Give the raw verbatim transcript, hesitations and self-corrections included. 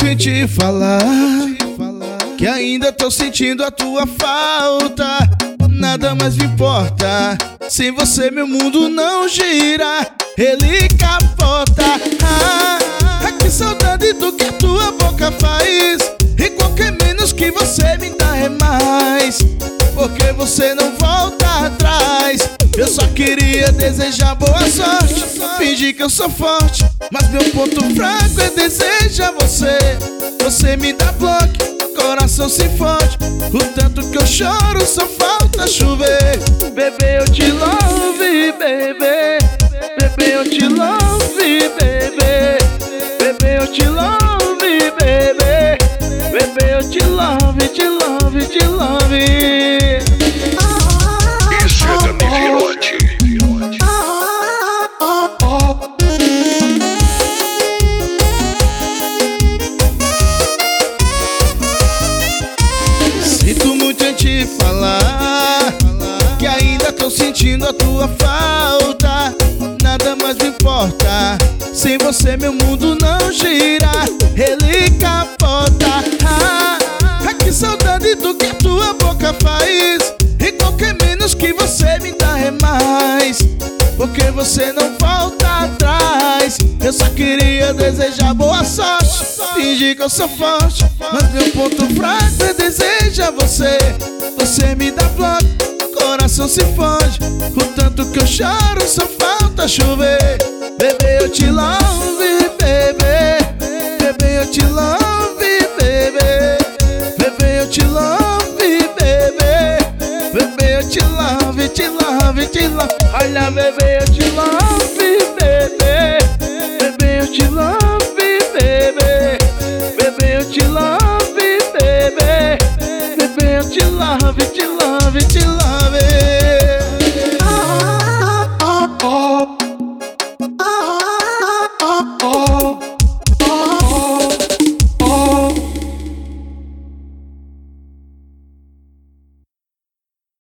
em te falar que ainda tô sentindo a tua falta. Nada mais me importa, sem você meu mundo não gira, ele capota. Ah, ah, que saudade do que a tua boca faz, e qualquer menos que você me dá é mais, porque você não volta atrás. Eu só queria desejar boa sorte, fingir que eu sou forte, mas meu ponto fraco é desejar você. Você me dá bloco, coração se fode, o tanto que eu choro só falta chover. Bebê, eu te love, bebê. Bebê, eu te love, bebê. Bebê, eu te love, bebê. Bebê, eu te love, te love, te love. Isso é da Mivirote. Sinto muito em te falar que ainda tô sentindo a tua falta. Nada mais me importa, sem você meu mundo não gira, ele capota. Ah, ah, que saudade do que a tua boca faz, e qualquer menos que você me dá é mais, porque você não volta atrás. Eu só queria desejar boa sorte, fingir que eu sou forte, mas meu ponto fraco é desejar você. Você me dá bloco, coração se fode, o tanto que eu choro só falta chover. Bebê, eu te love, bebê. Bebê, eu te love, bebê. Bebê, eu te love, bebê. Bebê, eu te love, te love, te love. Olha, bebê, eu te love, bebê. Bebê, eu te love, bebê. Bebê, eu te love, bebê. Bebê, eu te love, te love, te love.